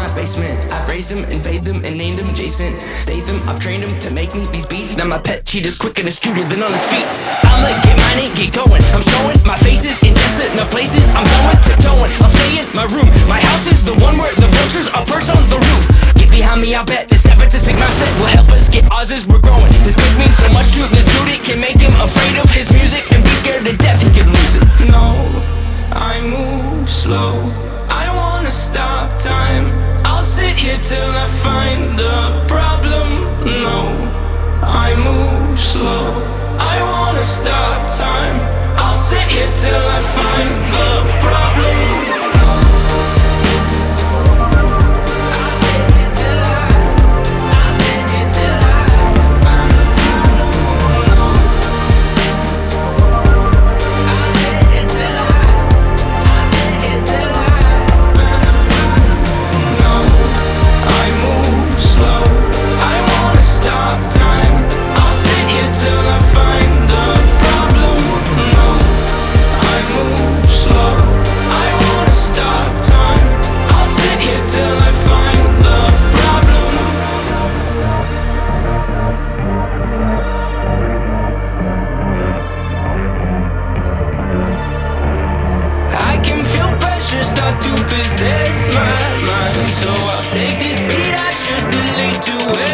my basement. I've raised them and bathed them and named them Jason Statham. I've trained him to make me these beats. Now my pet cheetah's quicker and astuter than on his feet. I'ma get mine and get going. I'm showing my faces in desolate places. I'm done with tiptoeing. I'll stay in my room. My house is the one where the vultures are perched on the roof. Get behind me, I'll bet this nepotistic mindset will help us get ours as we're growing. This could mean so much to this dude, it can make him afraid of his music and be scared to death he could lose it. No, I move slow. I don't wanna stop time. I'll sit here till I find the problem. No, I move slow. I wanna stop time. I'll sit here till I find the problem. Start to possess my mind, so I'll take this beat. I should delete to it.